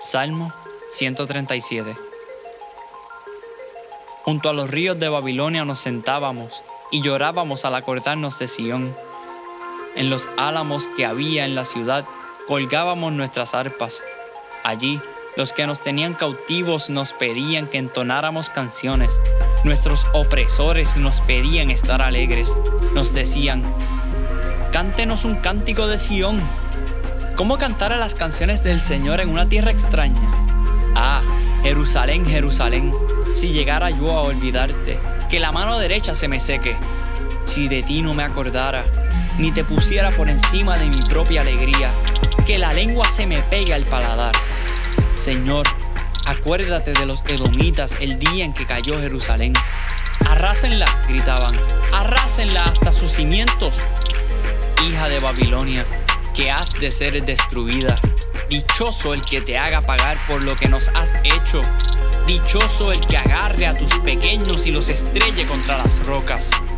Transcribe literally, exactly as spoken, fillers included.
Salmo ciento treinta y siete. Junto a los ríos de Babilonia nos sentábamos y llorábamos al acordarnos de Sión. En los álamos que había en la ciudad colgábamos nuestras arpas. Allí los que nos tenían cautivos nos pedían que entonáramos canciones. Nuestros opresores nos pedían estar alegres. Nos decían: cántenos un cántico de Sión. ¿Cómo cantar a las canciones del Señor en una tierra extraña? Ah, Jerusalén, Jerusalén, si llegara yo a olvidarte, que la mano derecha se me seque. Si de ti no me acordara, ni te pusiera por encima de mi propia alegría, que la lengua se me pegue al paladar. Señor, acuérdate de los edomitas el día en que cayó Jerusalén. Arrásenla, gritaban, arrásenla hasta sus cimientos. Hija de Babilonia, que has de ser destruida. Dichoso el que te haga pagar por lo que nos has hecho. Dichoso el que agarre a tus pequeños y los estrelle contra las rocas.